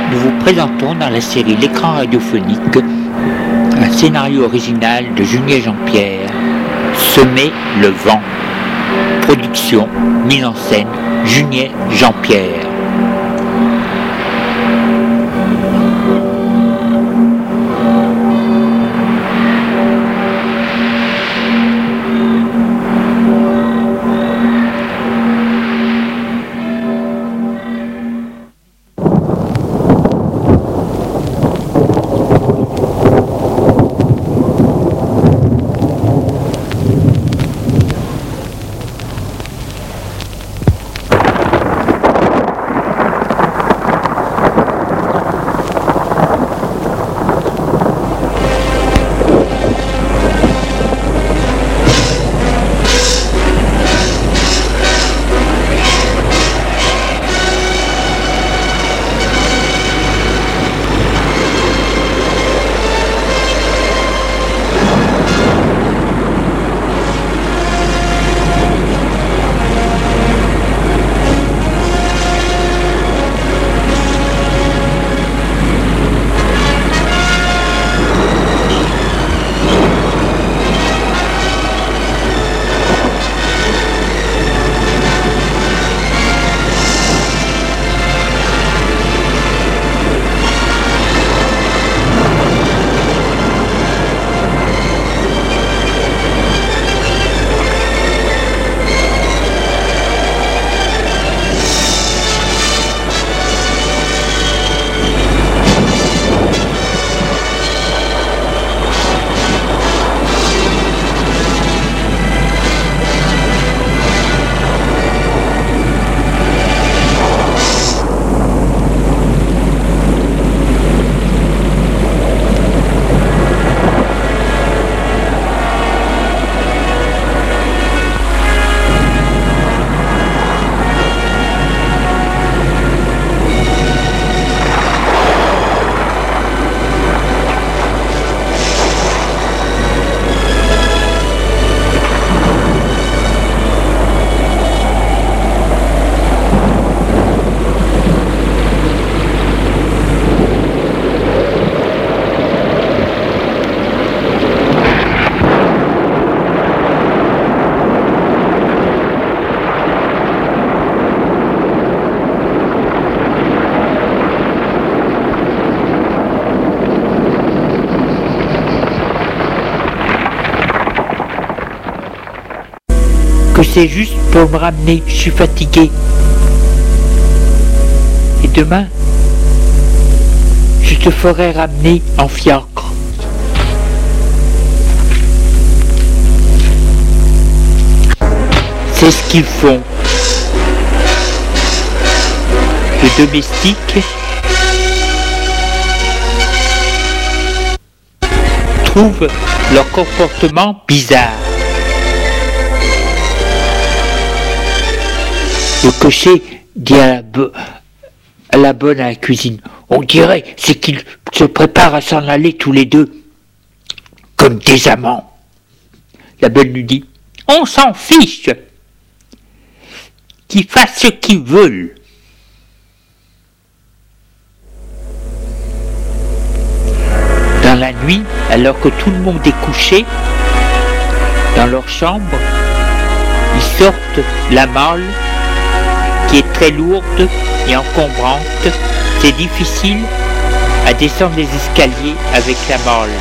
nous vous présentons dans la série L'écran radiophonique un scénario original de Junier Jean-Pierre, Semer le vent. Production, mise en scène, Junier Jean-Pierre. Que c'est juste pour me ramener, je suis fatigué. Et demain, je te ferai ramener en fiacre. C'est ce qu'ils font. Les domestiques trouvent leur comportement bizarre. Le cocher dit à la bonne à la cuisine, on dirait c'est qu'ils se préparent à s'en aller tous les deux, comme des amants. La bonne lui dit, on s'en fiche, qu'ils fassent ce qu'ils veulent. Dans la nuit, alors que tout le monde est couché, dans leur chambre, ils sortent la malle, qui est très lourde et encombrante. C'est difficile à descendre les escaliers avec la malle.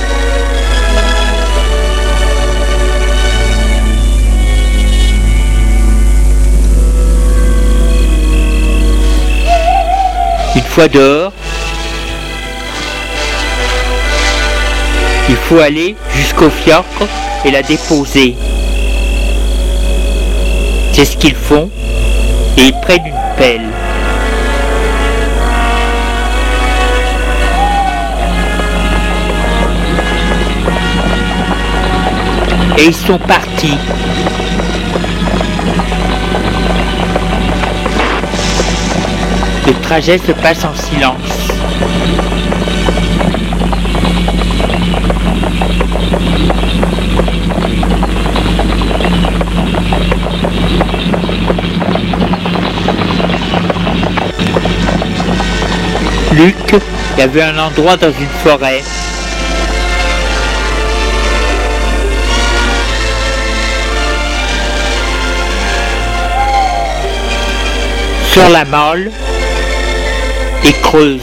Une fois dehors, il faut aller jusqu'au fiacre et la déposer. C'est ce qu'ils font. Et ils prennent une pelle. Et ils sont partis. Le trajet se passe en silence. Luc, il y avait un endroit dans une forêt. Sur la malle et creuse.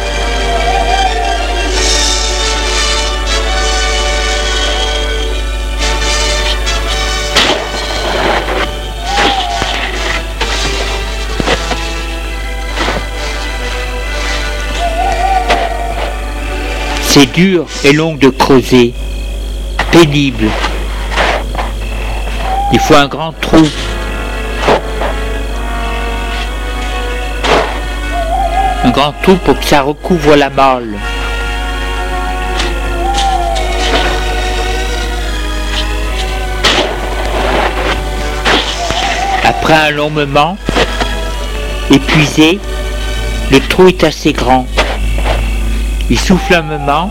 C'est dur et long de creuser, pénible. Il faut un grand trou. Un grand trou pour que ça recouvre la malle. Après un long moment, épuisé, le trou est assez grand. Il souffle un moment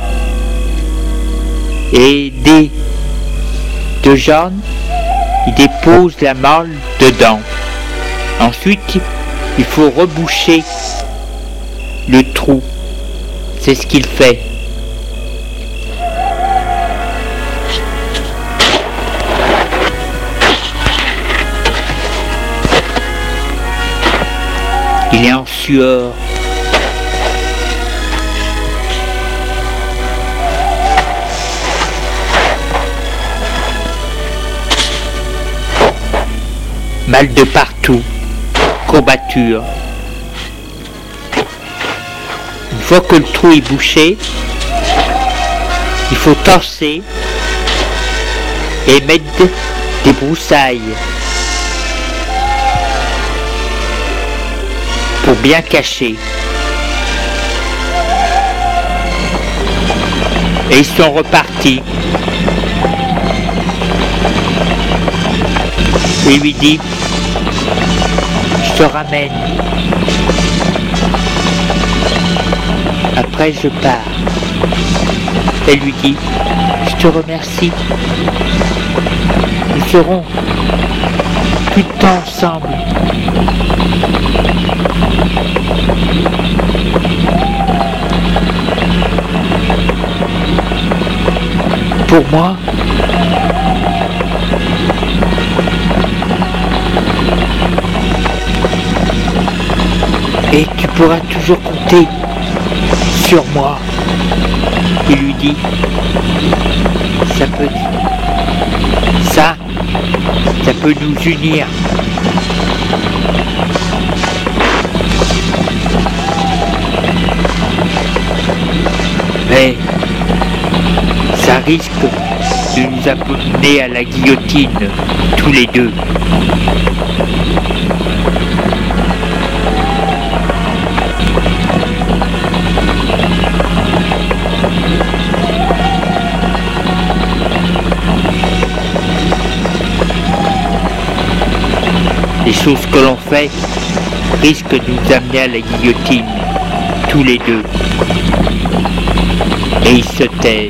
et dès de jaune, il dépose la malle dedans. Ensuite, il faut reboucher le trou. C'est ce qu'il fait. Il est en sueur. Mal de partout, courbature. Une fois que le trou est bouché, il faut torser et mettre des broussailles pour bien cacher. Et ils sont repartis. Et il lui dit, je te ramène. Après je pars. Elle lui dit, je te remercie. Nous serons tout le temps ensemble. Pour moi, et tu pourras toujours compter sur moi. Il lui dit, ça peut nous unir. Mais ça risque de nous amener à la guillotine, tous les deux. Les choses que l'on fait risquent de nous amener à la guillotine, tous les deux. Et ils se taisent.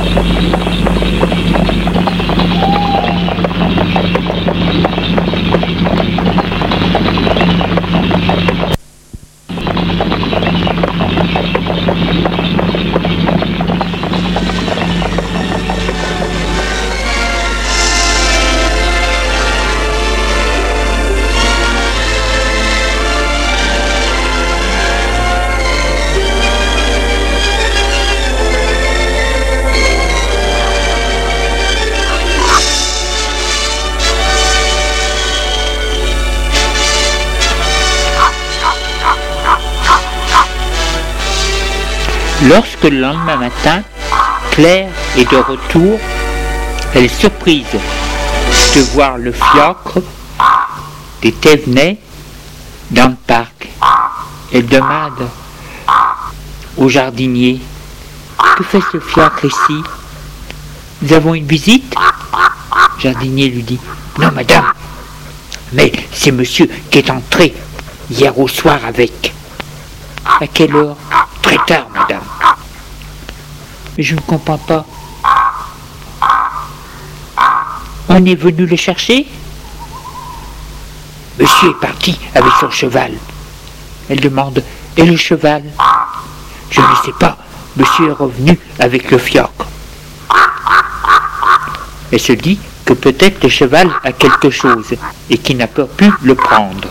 Lorsque le lendemain matin, Claire est de retour, elle est surprise de voir le fiacre des Thévenets dans le parc. Elle demande au jardinier, que fait ce fiacre ici? Nous avons une visite? Le jardinier lui dit, non madame, mais c'est monsieur qui est entré hier au soir avec. À quelle heure? Très tard, madame. Mais je ne comprends pas. On est venu le chercher? Monsieur est parti avec son cheval. Elle demande, et le cheval? Je ne sais pas. Monsieur est revenu avec le fiacre. Elle se dit que peut-être le cheval a quelque chose et qu'il n'a pas pu le prendre.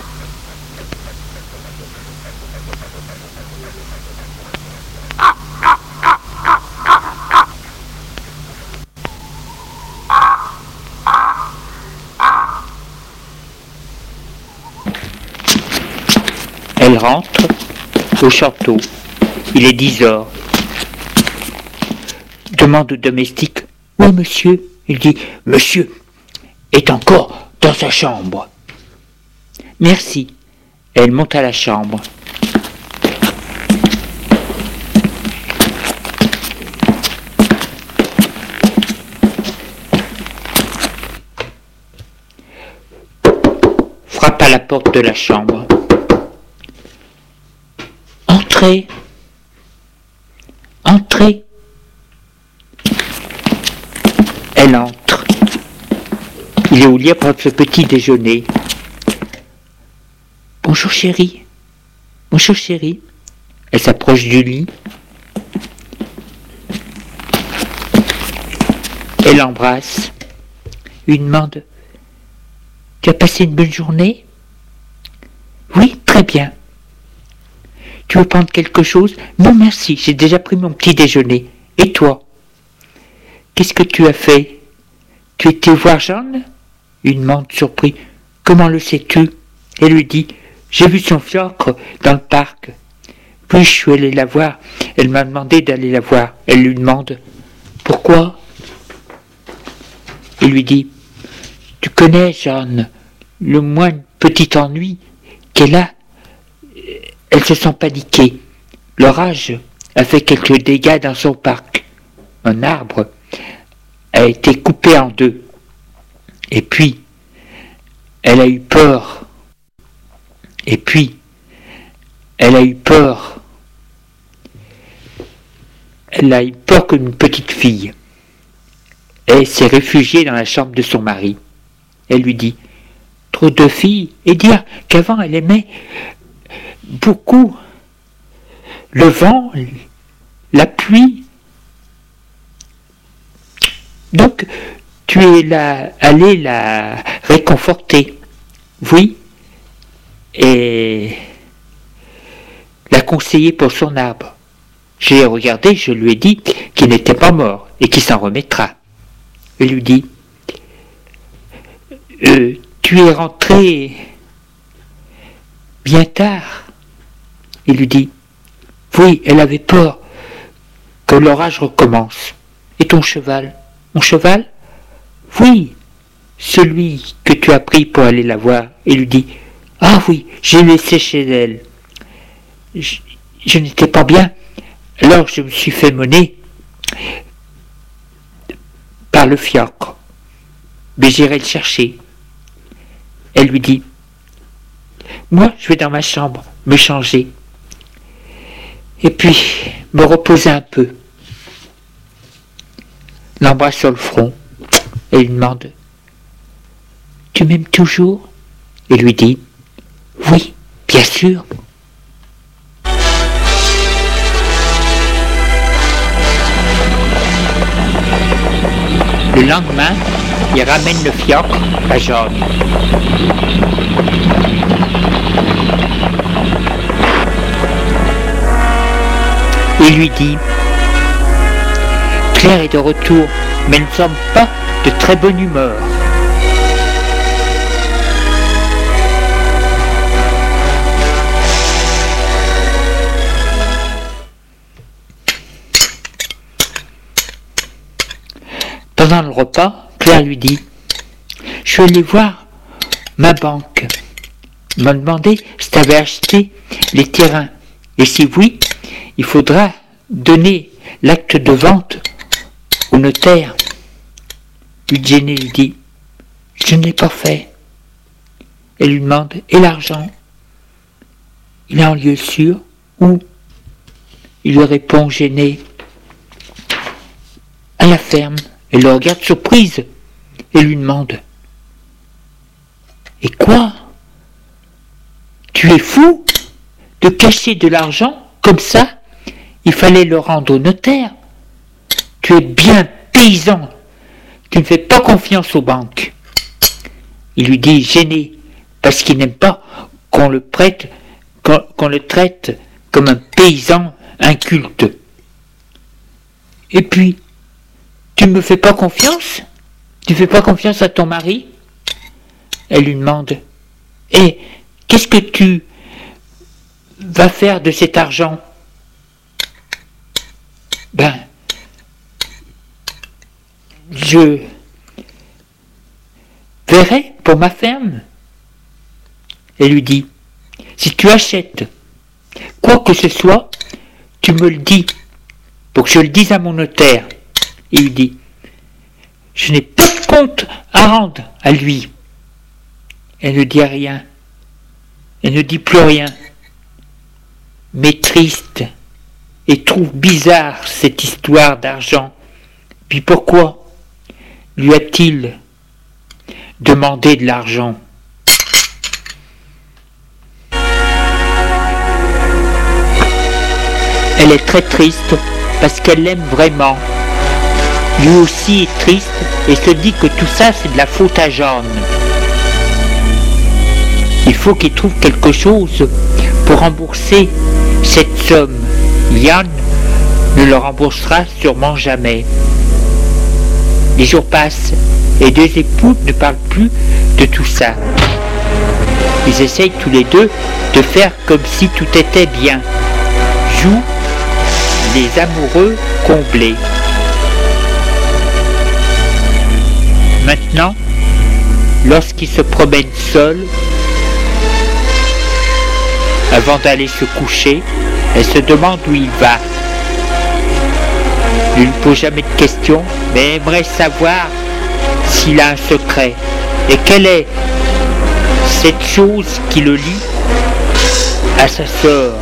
Elle rentre au château. Il est 10 heures. Demande au domestique. Oui, monsieur. Il dit, monsieur est encore dans sa chambre. Merci. Elle monte à la chambre. Frappe à la porte de la chambre. Entrez. Entrez. Elle entre. Il est au lit à prendre ce petit déjeuner. Bonjour chérie. Bonjour chérie. Elle s'approche du lit. Elle l'embrasse. Il lui demande, tu as passé une bonne journée? Oui, très bien. Tu veux prendre quelque chose? Non, merci, j'ai déjà pris mon petit déjeuner. Et toi? Qu'est-ce que tu as fait? Tu étais voir Jeanne? Il demande surpris. Comment le sais-tu? Elle lui dit, j'ai vu son fiacre dans le parc. Puis je suis allé la voir. Elle m'a demandé d'aller la voir. Elle lui demande, pourquoi? Il lui dit, tu connais Jeanne, le moins petit ennui qu'elle a, elle se sent paniquée. L'orage a fait quelques dégâts dans son parc. Un arbre a été coupé en deux. Et puis, elle a eu peur. Et puis, elle a eu peur. Elle a eu peur comme une petite fille. Elle s'est réfugiée dans la chambre de son mari. Elle lui dit, trop de filles, et dire qu'avant elle aimait beaucoup le vent, la pluie. Donc, tu es allé la réconforter, oui, et la conseiller pour son arbre. Je l'ai regardé, je lui ai dit qu'il n'était pas mort et qu'il s'en remettra. Elle lui dit, tu es rentré bien tard. Il lui dit, oui, elle avait peur que l'orage recommence. Et ton cheval? Mon cheval? Oui, celui que tu as pris pour aller la voir. Il lui dit, ah oui, j'ai laissé chez elle. Je n'étais pas bien, alors je me suis fait mener par le fiacre. Mais j'irai le chercher. Elle lui dit, moi je vais dans ma chambre me changer et puis me reposer un peu. L'embrasse sur le front et lui demande, tu m'aimes toujours? Et lui dit, oui, bien sûr. Le lendemain, il ramène le fiacre à Jeanne. Il lui dit, Claire est de retour, mais ne semble pas de très bonne humeur. Pendant le repas, Claire lui dit, je suis allée voir ma banque. Elle m'a demandé si tu avais acheté les terrains. Et si oui, il faudra donner l'acte de vente au notaire. Eugénie lui dit, je ne l'ai pas fait. Elle lui demande, et l'argent? Il est en lieu sûr? Où? Il lui répond gêné, à la ferme. Elle le regarde surprise et lui demande, et quoi? Tu es fou de cacher de l'argent comme ça il fallait le rendre au notaire. Tu es bien paysan. Tu ne fais pas confiance aux banques. Il lui dit gêné, parce qu'il n'aime pas qu'on le traite comme un paysan inculte. Et puis, tu me fais pas confiance? Tu fais pas confiance à ton mari? Elle lui demande, et qu'est-ce que tu vas faire de cet argent? Ben, je verrai pour ma ferme. Elle lui dit, si tu achètes quoi que ce soit, tu me le dis, pour que je le dise à mon notaire. Il lui dit, je n'ai pas de compte à rendre à lui. Elle ne dit rien. Elle ne dit plus rien. Mais triste, et trouve bizarre cette histoire d'argent. Puis pourquoi lui a-t-il demandé de l'argent? Elle est très triste parce qu'elle l'aime vraiment. Lui aussi est triste et se dit que tout ça c'est de la faute à Jeanne. Il faut qu'il trouve quelque chose pour rembourser cette somme. Yann ne le remboursera sûrement jamais. Les jours passent et les deux époux ne parlent plus de tout ça. Ils essayent tous les deux de faire comme si tout était bien. Jouent les amoureux comblés. Maintenant, lorsqu'il se promène seul, avant d'aller se coucher, elle se demande où il va. Il ne lui pose jamais de questions, mais aimerait savoir s'il a un secret. Et quelle est cette chose qui le lie à sa sœur?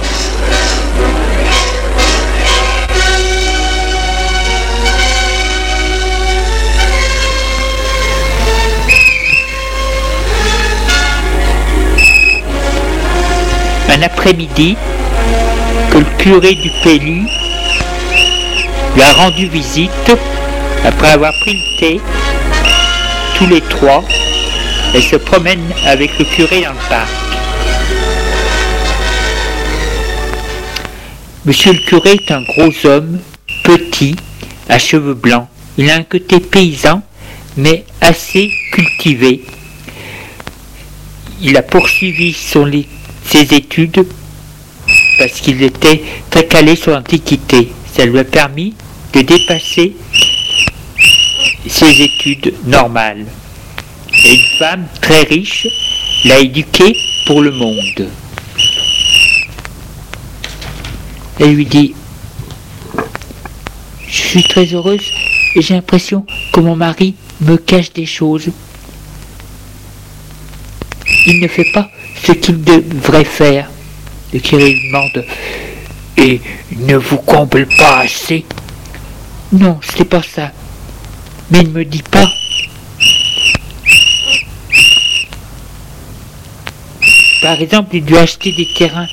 Un après-midi, que le curé du Pélu lui a rendu visite, après avoir pris le thé, tous les trois, elle se promène avec le curé dans le parc. Monsieur le curé est un gros homme, petit, à cheveux blancs. Il a un côté paysan, mais assez cultivé. Il a poursuivi ses études parce qu'il était très calé sur l'Antiquité. Ça lui a permis de dépasser ses études normales. Et une femme très riche l'a éduqué pour le monde. Elle lui dit, je suis très heureuse et j'ai l'impression que mon mari me cache des choses. Il ne fait pas ce qu'il devrait faire. Le curé lui demande, et ne vous comble pas assez? Non, c'est pas ça. Mais il ne me dit pas. Par exemple, il doit acheter des terrains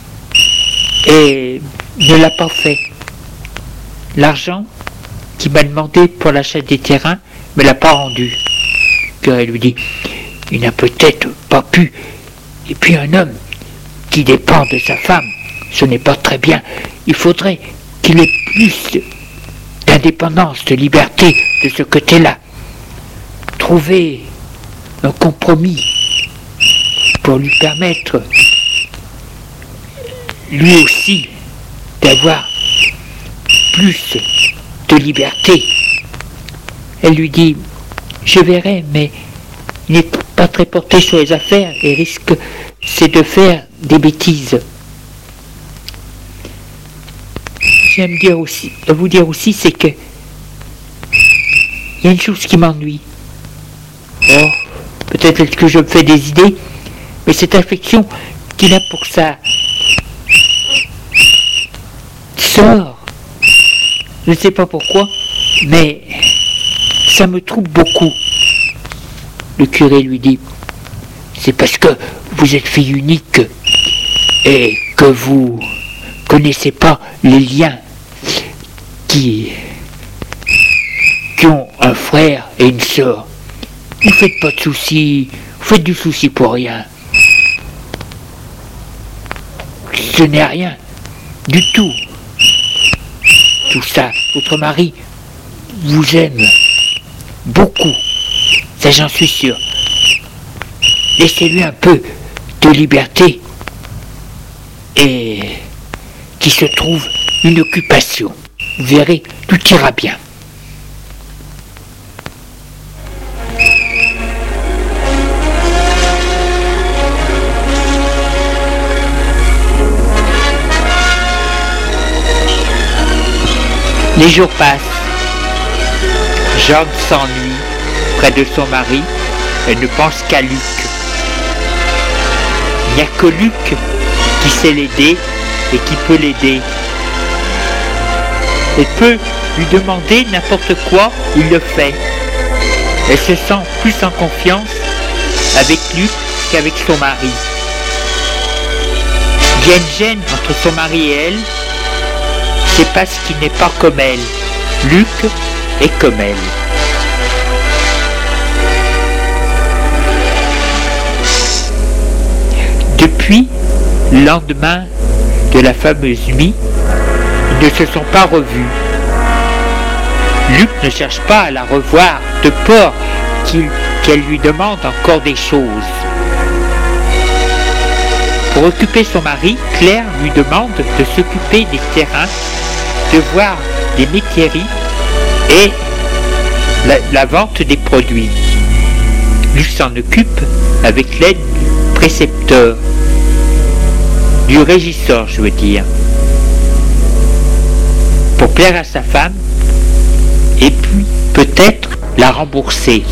et ne l'a pas fait. L'argent qu'il m'a demandé pour l'achat des terrains me l'a pas rendu. Le curé lui dit, il n'a peut-être pas pu. Et puis un homme qui dépend de sa femme, ce n'est pas très bien. Il faudrait qu'il ait plus d'indépendance, de liberté de ce côté-là. Trouver un compromis pour lui permettre, lui aussi, d'avoir plus de liberté. Elle lui dit, je verrai, mais il n'est pas très porté sur les affaires et risque, c'est de faire des bêtises. J'aime vous dire aussi, c'est que il y a une chose qui m'ennuie. Oh, peut-être que je me fais des idées, mais cette affection qu'il a pour sa sœur, je ne sais pas pourquoi, mais ça me trouble beaucoup. Le curé lui dit, c'est parce que vous êtes fille unique et que vous connaissez pas les liens qui ont un frère et une sœur. Ne faites pas de soucis, vous faites du souci pour rien. Ce n'est rien, du tout. Tout ça, votre mari vous aime beaucoup, ça j'en suis sûr. Laissez-lui un peu de liberté et qu'il se trouve une occupation. Vous verrez, tout ira bien. Les jours passent. Jeanne s'ennuie près de son mari et ne pense qu'à Luc. Il n'y a que Luc qui sait l'aider et qui peut l'aider. Elle peut lui demander n'importe quoi, il le fait. Elle se sent plus en confiance avec Luc qu'avec son mari. Il y a une gêne entre son mari et elle, c'est parce qu'il n'est pas comme elle. Luc est comme elle. Depuis le lendemain de la fameuse nuit, ils ne se sont pas revus. Luc ne cherche pas à la revoir de peur qu'elle lui demande encore des choses. Pour occuper son mari, Claire lui demande de s'occuper des terrains, de voir des métairies et la vente des produits. Luc s'en occupe avec l'aide du précepteur, du régisseur je veux dire, pour plaire à sa femme et puis peut-être la rembourser.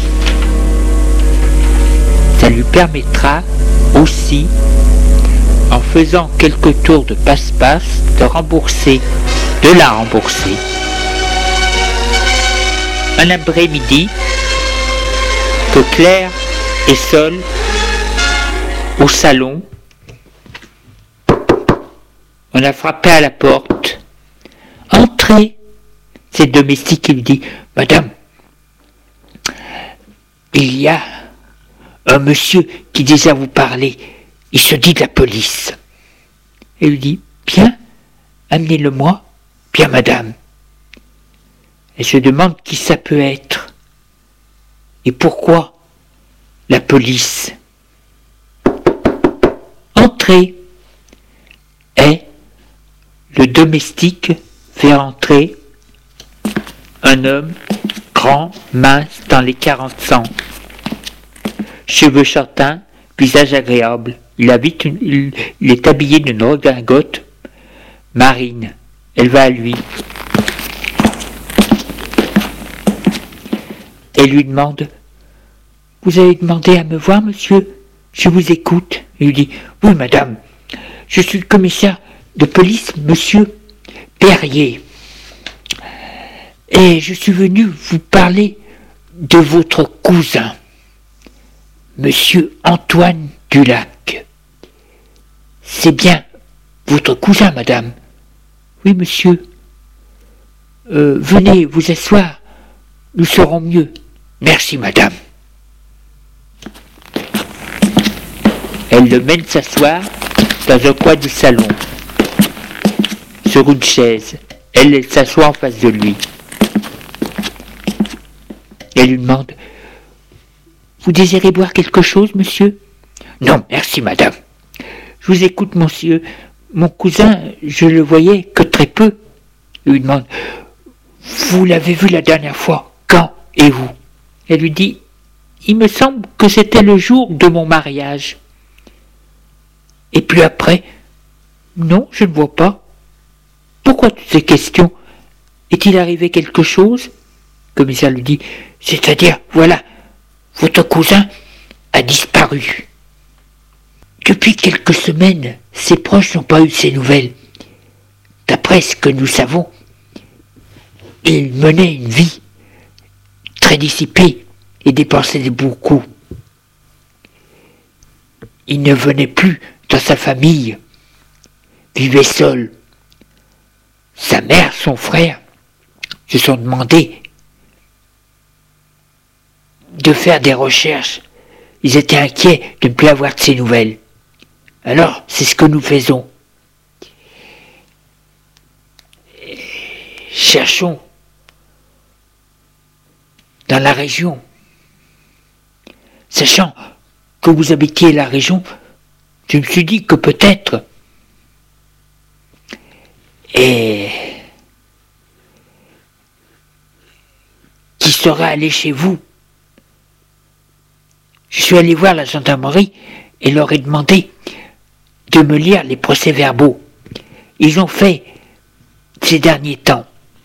Ça lui permettra aussi, en faisant quelques tours de passe-passe, de la rembourser. Un après-midi, que Claire est seule au salon, on a frappé à la porte. « Entrez !» C'est le domestique qui lui dit « Madame, il y a un monsieur qui désire vous parler. Il se dit de la police. » Elle lui dit « Bien, amenez-le-moi. » « Bien, madame. » Elle se demande qui ça peut être. Et pourquoi la police. Entrez. Et le domestique fait entrer un homme grand, mince, dans les 40 ans. Cheveux châtains, visage agréable. Il est habillé d'une redingote marine. Elle va à lui. Elle lui demande « Vous avez demandé à me voir, monsieur ? Je vous écoute. » Il lui dit « Oui, madame, je suis le commissaire de police, monsieur Perrier. Et je suis venu vous parler de votre cousin, monsieur Antoine Dulac. C'est bien votre cousin, madame. » « Oui, monsieur. Venez vous asseoir. Nous serons mieux. »« Merci, madame. » Elle le mène s'asseoir dans un coin du salon, sur une chaise. Elle s'assoit en face de lui. Elle lui demande « Vous désirez boire quelque chose, monsieur ?»« Non, merci, madame. Je vous écoute, monsieur. Mon cousin, je le voyais que très peu. » Il lui demande « Vous l'avez vu la dernière fois, quand et où ?» Elle lui dit « Il me semble que c'était le jour de mon mariage. » Et puis après « Non, je ne vois pas. » Pourquoi toutes ces questions? Est-il arrivé quelque chose? Le commissaire lui dit « C'est-à-dire, voilà, votre cousin a disparu. » Depuis quelques semaines, ses proches n'ont pas eu de ses nouvelles. D'après ce que nous savons, il menait une vie très dissipée et dépensait beaucoup. Il ne venait plus dans sa famille, vivait seul. Sa mère, son frère, se sont demandé de faire des recherches. Ils étaient inquiets de ne plus avoir de ces nouvelles. Alors, c'est ce que nous faisons. Cherchons dans la région. Sachant que vous habitiez la région, je me suis dit que peut-être qui serait allé chez vous. Je suis allé voir la gendarmerie et leur ai demandé de me lire les procès-verbaux. Ils ont fait ces derniers temps.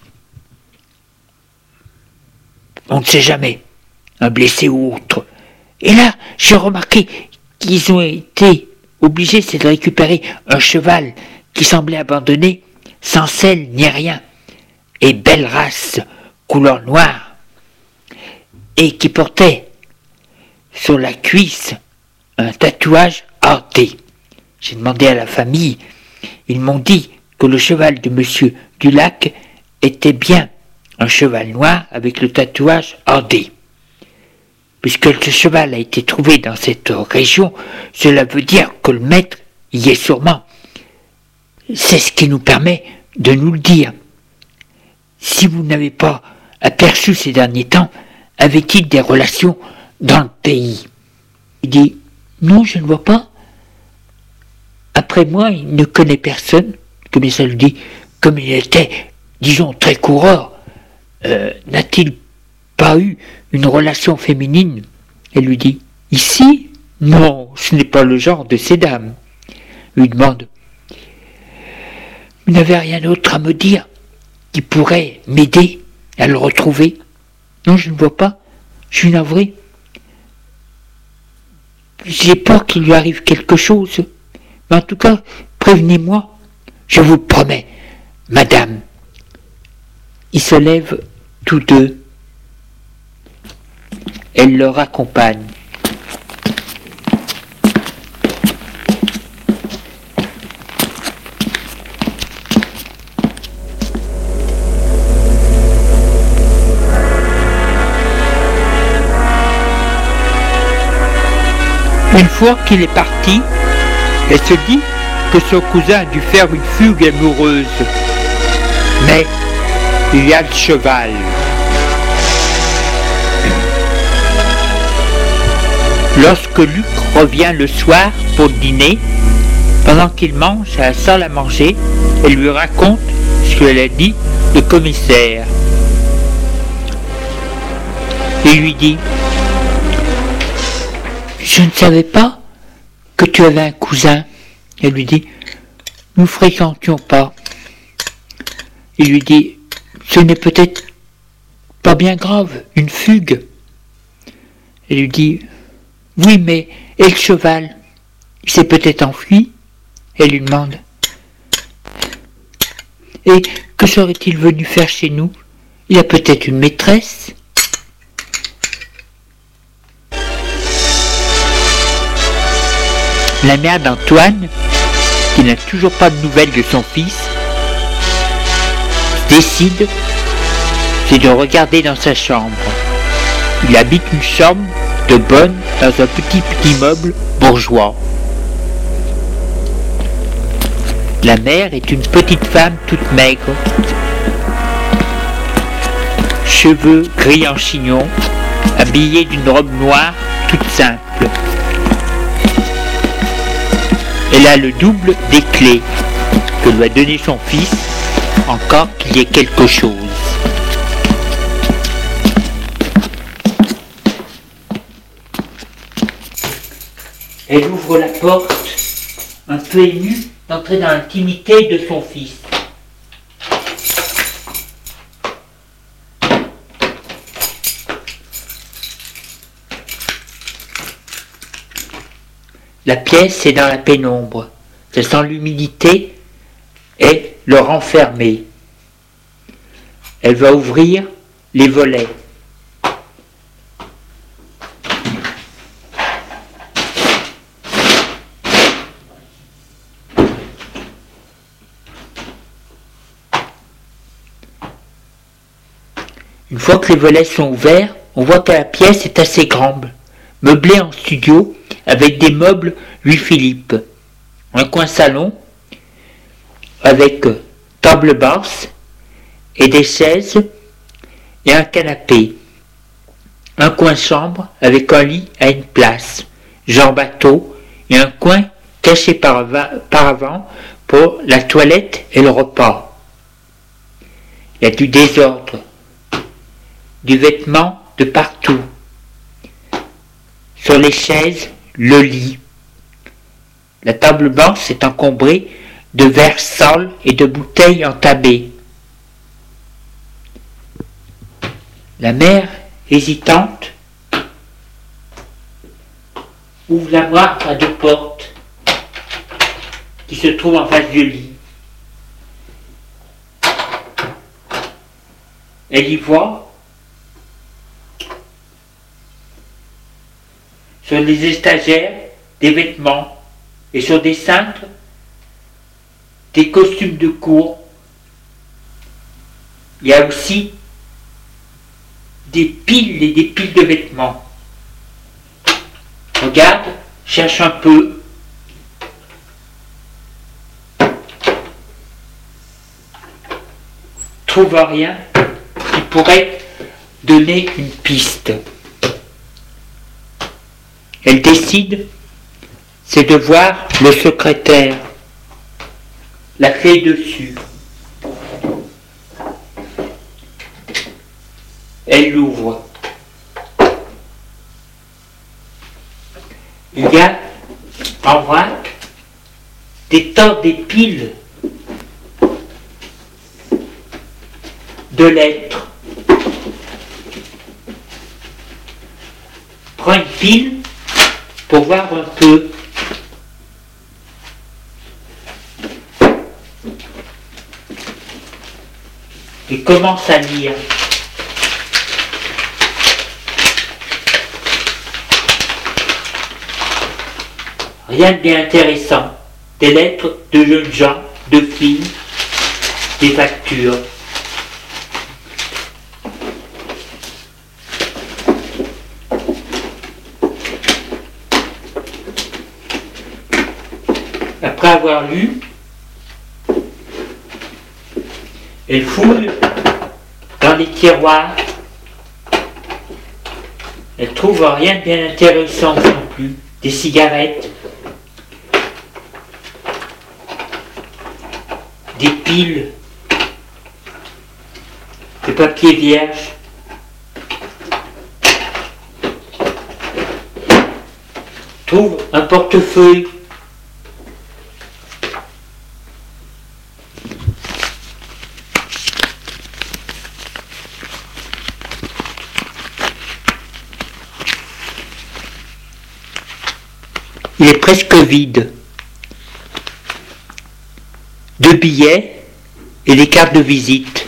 On ne sait jamais, un blessé ou autre. Et là, j'ai remarqué qu'ils ont été obligés de récupérer un cheval qui semblait abandonné, sans selle ni rien, et belle race, couleur noire, et qui portait sur la cuisse un tatouage hanté. J'ai demandé à la famille, ils m'ont dit que le cheval de monsieur Dulac était bien un cheval noir avec le tatouage hanté. Puisque ce cheval a été trouvé dans cette région, cela veut dire que le maître y est sûrement. C'est ce qui nous permet de nous le dire. Si vous n'avez pas aperçu ces derniers temps, avait-il des relations dans le pays? Il dit, non, je ne vois pas. Après moi, il ne connaît personne, comme ça le dit, comme il était, disons, très coureur, n'a-t-il pas eu une relation féminine? Elle lui dit, ici? Non, ce n'est pas le genre de ces dames. Lui demande, vous n'avez rien d'autre à me dire qui pourrait m'aider à le retrouver? Non, je ne vois pas, je suis navré. J'ai peur qu'il lui arrive quelque chose, mais en tout cas, prévenez-moi, je vous le promets, madame. Ils se lèvent tous deux. Elle leur accompagne. Une fois qu'il est parti, elle se dit que son cousin a dû faire une fugue amoureuse. Mais il y a le cheval. Lorsque Luc revient le soir pour dîner, pendant qu'il mange à la salle à manger, elle lui raconte ce qu'elle a dit le commissaire. Il lui dit, je ne savais pas que tu avais un cousin. Elle lui dit, nous fréquentions pas. Il lui dit, ce n'est peut-être pas bien grave, une fugue. Elle lui dit, oui, mais et le cheval, il s'est peut-être enfui? Elle lui demande, et que serait-il venu faire chez nous? Il a peut-être une maîtresse? La mère d'Antoine, qui n'a toujours pas de nouvelles de son fils, décide de regarder dans sa chambre. Il habite une chambre de bonne dans un petit immeuble bourgeois. La mère est une petite femme toute maigre, cheveux gris en chignon, habillée d'une robe noire toute simple. Elle a le double des clés que lui a donné son fils, encore qu'il y ait quelque chose. Elle ouvre la porte, un peu émue d'entrer dans l'intimité de son fils. La pièce est dans la pénombre. Ça sent l'humidité et le renfermer. Elle va ouvrir les volets. Une fois que les volets sont ouverts, on voit que la pièce est assez grande, meublée en studio avec des meubles Louis-Philippe. Un coin salon avec table basse et des chaises et un canapé. Un coin chambre avec un lit à une place, genre bateau, et un coin caché par avant pour la toilette et le repas. Il y a du désordre, du vêtement de partout. Sur les chaises, le lit. La table basse est encombrée de verres sales et de bouteilles entabées. La mère, hésitante, ouvre la moire à deux portes qui se trouvent en face du lit. Elle y voit sur les étagères des vêtements et sur des cintres des costumes de cour. Il y a aussi des piles et des piles de vêtements. Regarde, cherche un peu. Trouve rien qui pourrait donner une piste. Elle décide, c'est de voir le secrétaire. La clé dessus. Elle l'ouvre. Il y a en vrac des tas, des piles de lettres. Prends une pile pour voir un peu. Et commence à lire. Rien de bien intéressant. Des lettres de jeunes gens, de filles, des factures. Après avoir lu, elle fouille dans les tiroirs. Elle trouve rien de bien intéressant non plus. Des cigarettes, des piles, de papier vierge. Trouve un portefeuille. Il est presque vide. 2 billets et des cartes de visite.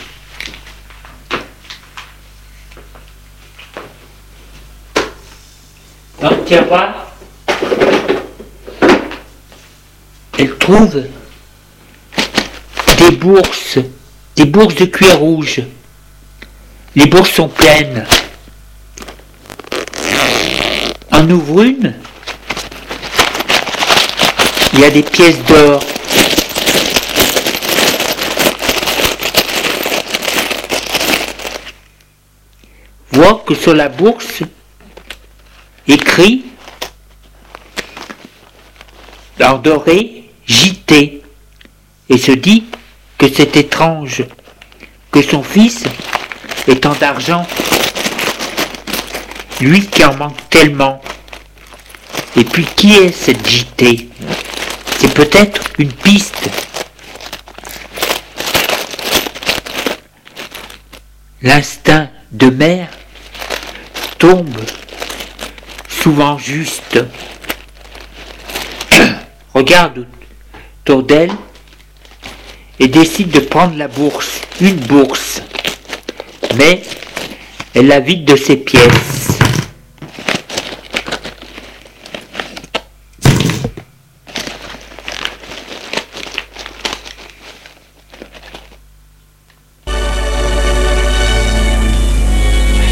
Dans le tiroir, elle trouve des bourses de cuir rouge. Les bourses sont pleines. En ouvre une. Il y a des pièces d'or. Vois que sur la bourse, écrit en doré JT, et se dit que c'est étrange que son fils ait tant d'argent, lui qui en manque tellement. Et puis qui est cette JT? C'est peut-être une piste. L'instinct de mère tombe souvent juste. Regarde autour d'elle et décide de prendre la bourse, une bourse. Mais elle la vide de ses pièces.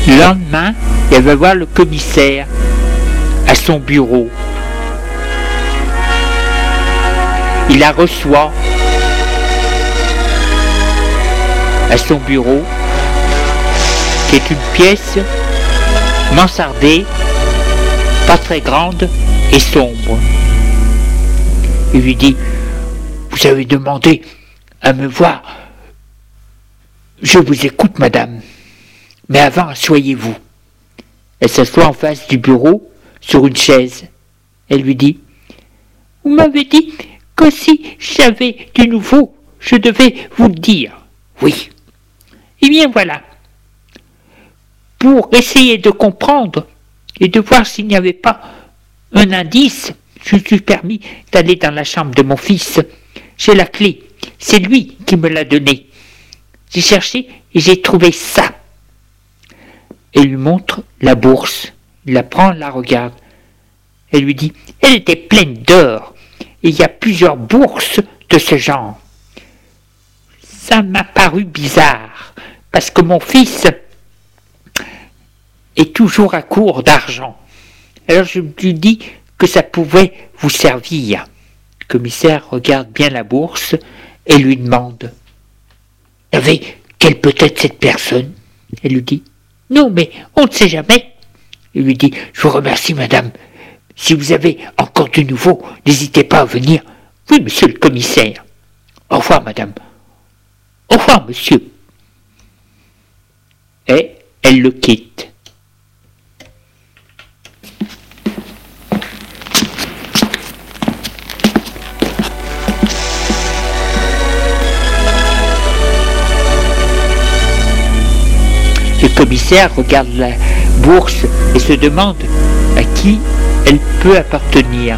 Le lendemain, elle va voir le commissaire à son bureau. Il la reçoit à son bureau, qui est une pièce mansardée, pas très grande et sombre. Il lui dit: vous avez demandé à me voir. Je vous écoute, madame. Mais avant, asseyez-vous. Elle s'assoit en face du bureau, sur une chaise. Elle lui dit: vous m'avez dit que si j'avais du nouveau, je devais vous le dire. Oui. Eh bien voilà. Pour essayer de comprendre et de voir s'il n'y avait pas un indice, je me suis permis d'aller dans la chambre de mon fils. J'ai la clé. C'est lui qui me l'a donnée. J'ai cherché et j'ai trouvé ça. Elle lui montre la bourse. Il la prend, la regarde. Elle lui dit: elle était pleine d'or. Et il y a plusieurs bourses de ce genre. Ça m'a paru bizarre, parce que mon fils est toujours à court d'argent. Alors je lui dis que ça pouvait vous servir. Le commissaire regarde bien la bourse et lui demande: savez quelle peut être cette personne? Elle lui dit: non, mais on ne sait jamais. Il lui dit: je vous remercie, madame. Si vous avez encore du nouveau, n'hésitez pas à venir. Oui, monsieur le commissaire. Au revoir, madame. Au revoir, monsieur. Et elle le quitte. Le commissaire regarde la bourse et se demande à qui elle peut appartenir.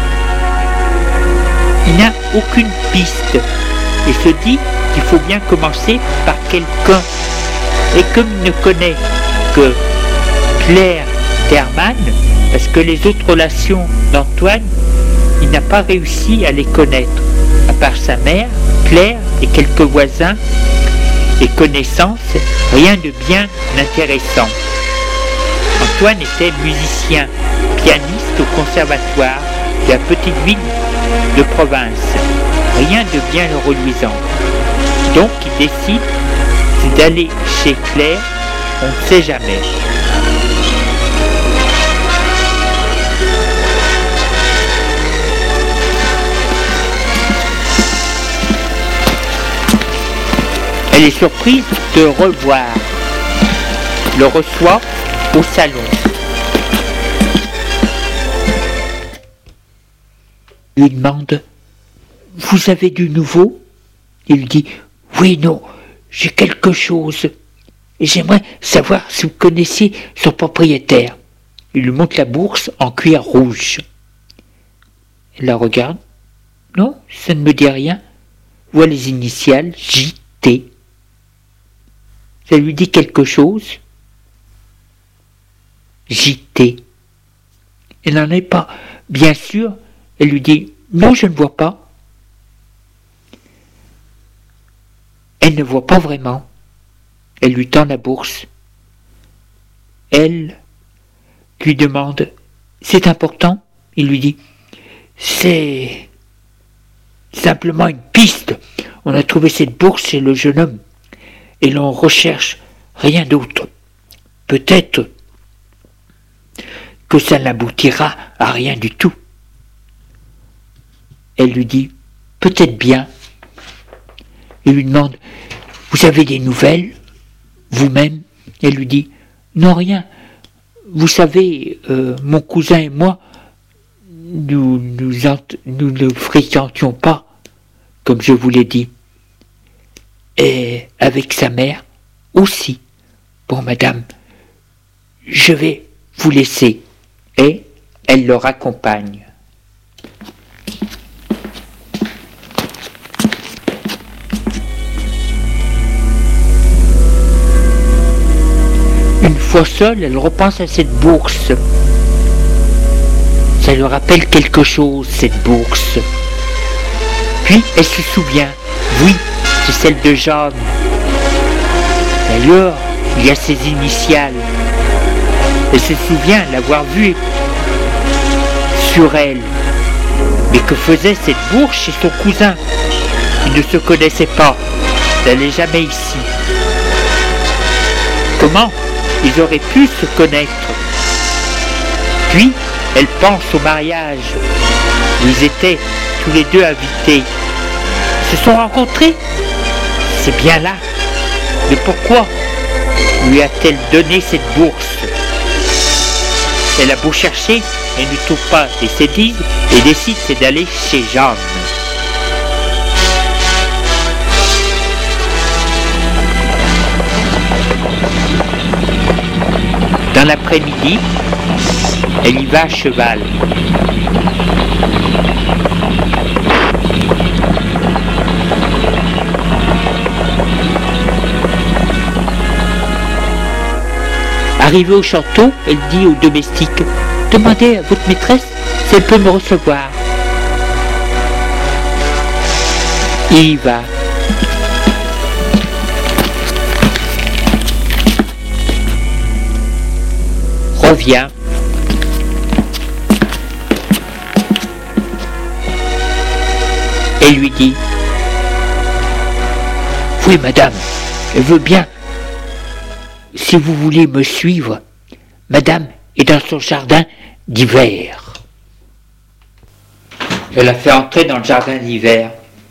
Il n'a aucune piste et se dit qu'il faut bien commencer par quelqu'un. Et comme il ne connaît que Claire Terman, parce que les autres relations d'Antoine, il n'a pas réussi à les connaître, à part sa mère, Claire et quelques voisins et connaissances, rien de bien intéressant. Antoine était musicien, pianiste au conservatoire de la petite ville de province. Rien de bien reluisant. Donc il décide d'aller chez Claire, on ne sait jamais. Elle est surprise de revoir. Le reçoit au salon. Il lui demande: vous avez du nouveau? Il lui dit: oui, non, j'ai quelque chose. Et j'aimerais savoir si vous connaissiez son propriétaire. Il lui montre la bourse en cuir rouge. Elle la regarde. Non, ça ne me dit rien. Voit les initiales JT. Ça lui dit quelque chose? JT. Elle n'en est pas bien sûre. Elle lui dit: non, je ne vois pas. Elle ne voit pas vraiment. Elle lui tend la bourse. Elle lui demande: c'est important? Il lui dit: c'est simplement une piste. On a trouvé cette bourse chez le jeune homme et l'on recherche rien d'autre. Peut-être que ça n'aboutira à rien du tout. Elle lui dit: peut-être bien. Il lui demande: vous avez des nouvelles, vous-même? Elle lui dit: non, rien. Vous savez, mon cousin et moi, nous ne fréquentions pas, comme je vous l'ai dit. Et avec sa mère aussi. Bon, madame, je vais vous laisser. Et elle le raccompagne. Une fois seule, elle repense à cette bourse. Ça lui rappelle quelque chose, cette bourse. Puis elle se souvient, oui, c'est celle de Jeanne. D'ailleurs, il y a ses initiales. Elle se souvient l'avoir vue sur elle. Mais que faisait cette bourse chez son cousin? Ils ne se connaissaient pas. Elle n'allait jamais ici. Comment ils auraient pu se connaître? Puis, elle pense au mariage. Ils étaient tous les deux invités. Ils se sont rencontrés. C'est bien là. Mais pourquoi lui a-t-elle donné cette bourse? Elle a beau chercher, elle ne trouve pas et décide d'aller chez Jeanne. Dans l'après-midi, elle y va à cheval. Arrivée au château, elle dit au domestique: « Demandez à votre maîtresse si elle peut me recevoir. » Il y va. Revient. Et lui dit: « Oui, madame, elle veut bien. Si vous voulez me suivre, madame est dans son jardin d'hiver. » Elle l'a fait entrer dans le jardin d'hiver.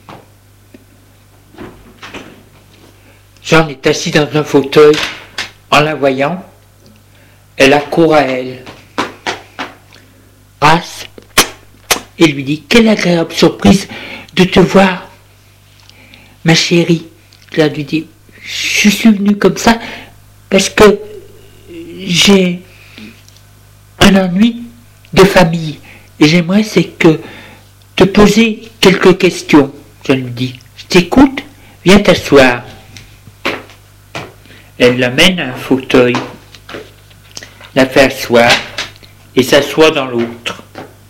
Jeanne est assise dans un fauteuil. En la voyant, elle accourt à elle, passe et lui dit: « Quelle agréable surprise de te voir, ma chérie. » Elle lui dit: « Je suis venue comme ça parce que j'ai un ennui de famille et j'aimerais te poser quelques questions. » Je lui dis: « Je t'écoute, viens t'asseoir. » Elle l'amène à un fauteuil, la fait asseoir et s'assoit dans l'autre.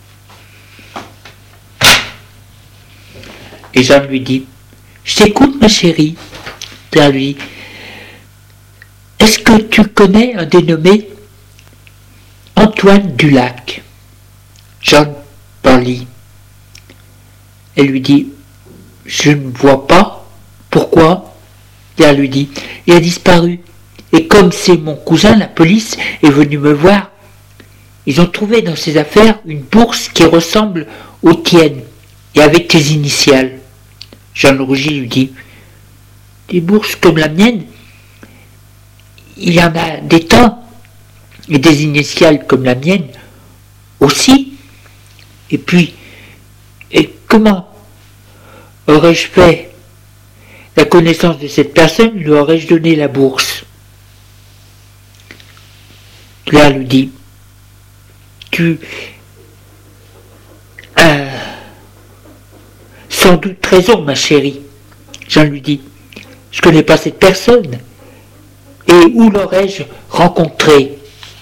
Et Jeanne lui dit: « Je t'écoute, ma chérie. » Elle lui dit: « Est-ce que tu connais un dénommé Antoine Dulac ?» Jeanne pâlit. Elle lui dit: « Je ne vois pas. Pourquoi ?» Et elle lui dit: « Il a disparu. Et comme c'est mon cousin, la police est venue me voir. Ils ont trouvé dans ses affaires une bourse qui ressemble aux tiennes et avec tes initiales. » Jeanne rougit lui dit: « Des bourses comme la mienne, il y en a des tas, et des initiales comme la mienne aussi. Et puis, comment aurais-je fait la connaissance de cette personne, lui aurais-je donné la bourse? » Claire lui dit: « Tu as sans doute raison, ma chérie. » Jean lui dit: « Je ne connais pas cette personne. Et où l'aurais-je rencontrée? »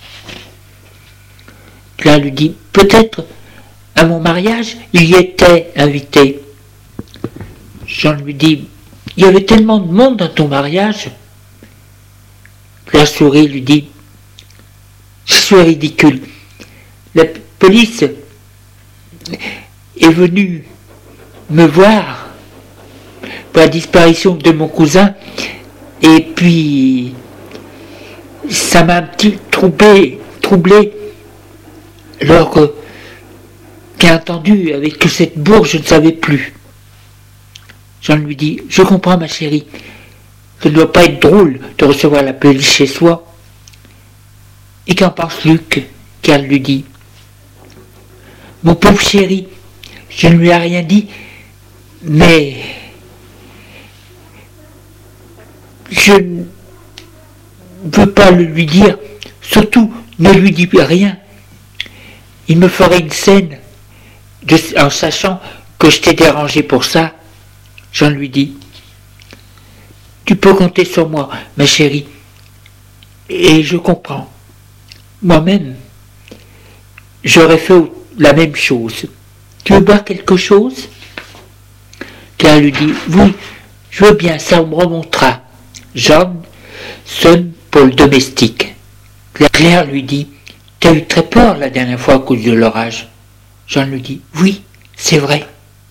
Claire lui dit: « Peut-être à mon mariage, il y était invité. » Jean lui dit: « Il y avait tellement de monde dans ton mariage. » Claire sourit, lui dit: « Je suis ridicule. La police est venue me voir pour la disparition de mon cousin et puis ça m'a un petit troublé alors que, bien entendu, avec cette bourse, je ne savais plus. » Jean lui dit: « Je comprends, ma chérie. Ça ne doit pas être drôle de recevoir la police chez soi. » Et qu'en pense Luc? Qu'elle lui dit: « Mon pauvre chéri, je ne lui ai rien dit, mais je ne veux pas le lui dire. Surtout, ne lui dis rien. Il me ferait une scène en sachant que je t'ai dérangé pour ça. » Jean lui dit: « Tu peux compter sur moi, ma chérie. Et je comprends. Moi-même, j'aurais fait la même chose. Tu veux boire quelque chose? » Claire lui dit: « Oui, je veux bien, ça me remontera. » Jeanne sonne pour le domestique. Claire lui dit: t'as eu très peur la dernière fois à cause de l'orage. Jean lui dit, oui, c'est vrai.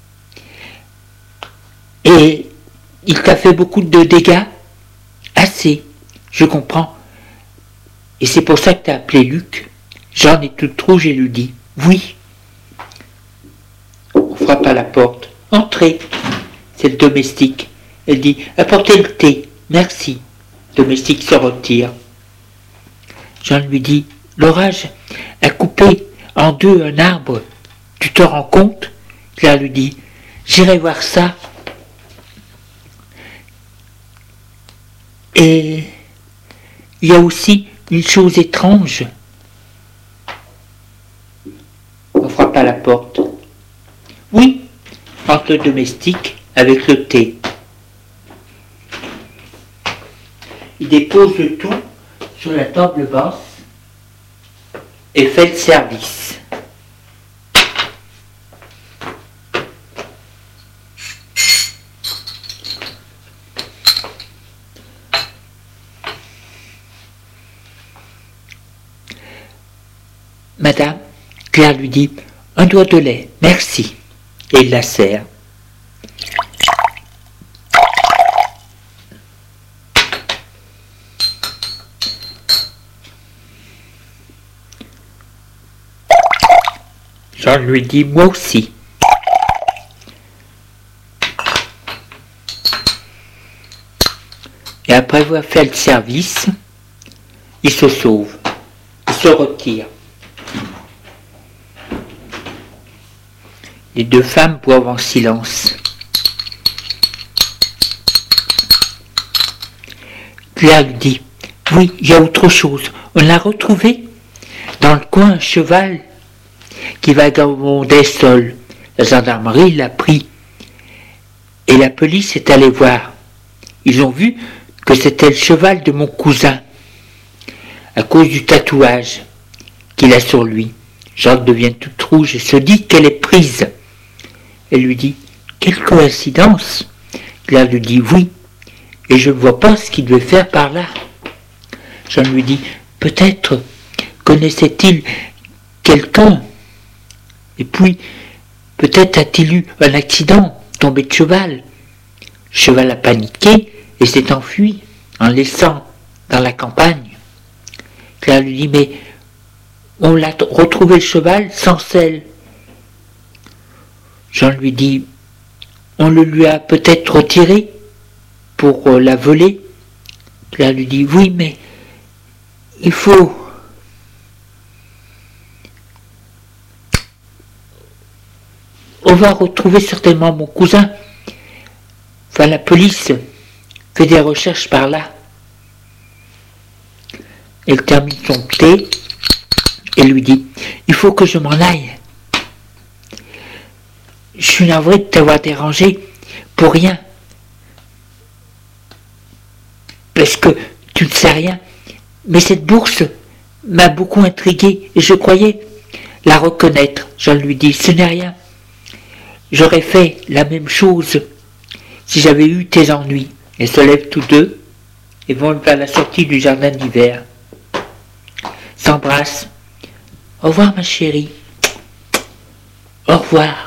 Et il t'a fait beaucoup de dégâts? Assez, je comprends. Et c'est pour ça que t'as appelé Luc? Jean est toute rouge et lui dit, oui. On frappe à la porte. Entrez. C'est le domestique. Elle dit, apportez le thé. Merci. Le domestique se retire. Jean lui dit, l'orage a coupé en deux un arbre. Tu te rends compte? Claire lui dit, j'irai voir ça. Et il y a aussi une chose étrange. On frappe à la porte. Oui, entre le domestique avec le thé. Il dépose le tout sur la table basse et fait le service. Madame, Claire lui dit, un doigt de lait, merci. Et il la sert. Jean lui dit, moi aussi. Et après avoir fait le service, il se sauve, il se retire. Les deux femmes boivent en silence. Claire lui dit, oui, il y a autre chose. On l'a retrouvé dans le coin, un cheval qui vagabondait seul. La gendarmerie l'a pris et la police est allée voir. Ils ont vu que c'était le cheval de mon cousin à cause du tatouage qu'il a sur lui. Jacques devient toute rouge et se dit qu'elle est prise. Elle lui dit, quelle coïncidence. Claire lui dit, oui, et je ne vois pas ce qu'il devait faire par là. Jean lui dit, peut-être connaissait-il quelqu'un. Et puis, peut-être a-t-il eu un accident, tombé de cheval. Le cheval a paniqué et s'est enfui en laissant dans la campagne. Claire lui dit, mais on l'a retrouvé le cheval sans selle. Jean lui dit, on le lui a peut-être retiré pour la voler. Claire lui dit, oui, mais il faut... On va retrouver certainement mon cousin. Enfin, la police fait des recherches par là. Elle termine son thé et lui dit, il faut que je m'en aille. Je suis navré de t'avoir dérangé pour rien. Parce que tu ne sais rien. Mais cette bourse m'a beaucoup intrigué et je croyais la reconnaître. Je lui dis, ce n'est rien. J'aurais fait la même chose si j'avais eu tes ennuis. Ils se lèvent tous deux et vont vers la sortie du jardin d'hiver. S'embrassent. Au revoir ma chérie. Au revoir.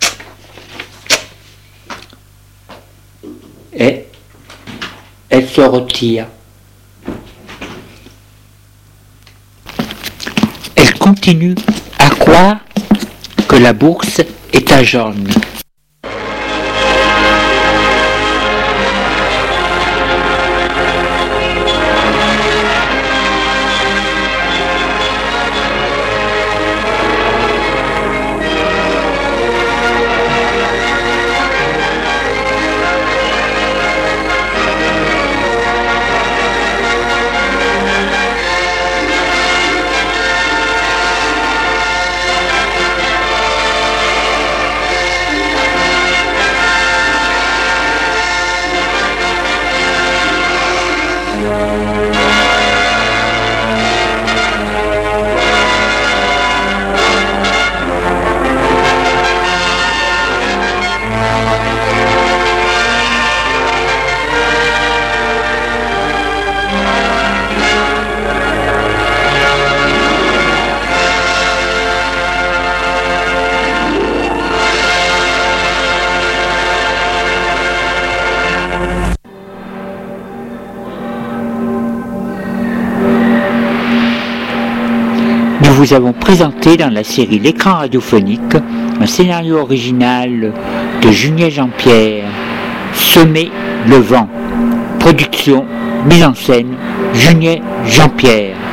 Et elle se retire. Elle continue à croire que la bourse est à jaune. vous avons présenté dans la série L'écran radiophonique un scénario original de Julien Jean-Pierre, Semer le vent. Production, mise en scène, Julien Jean-Pierre.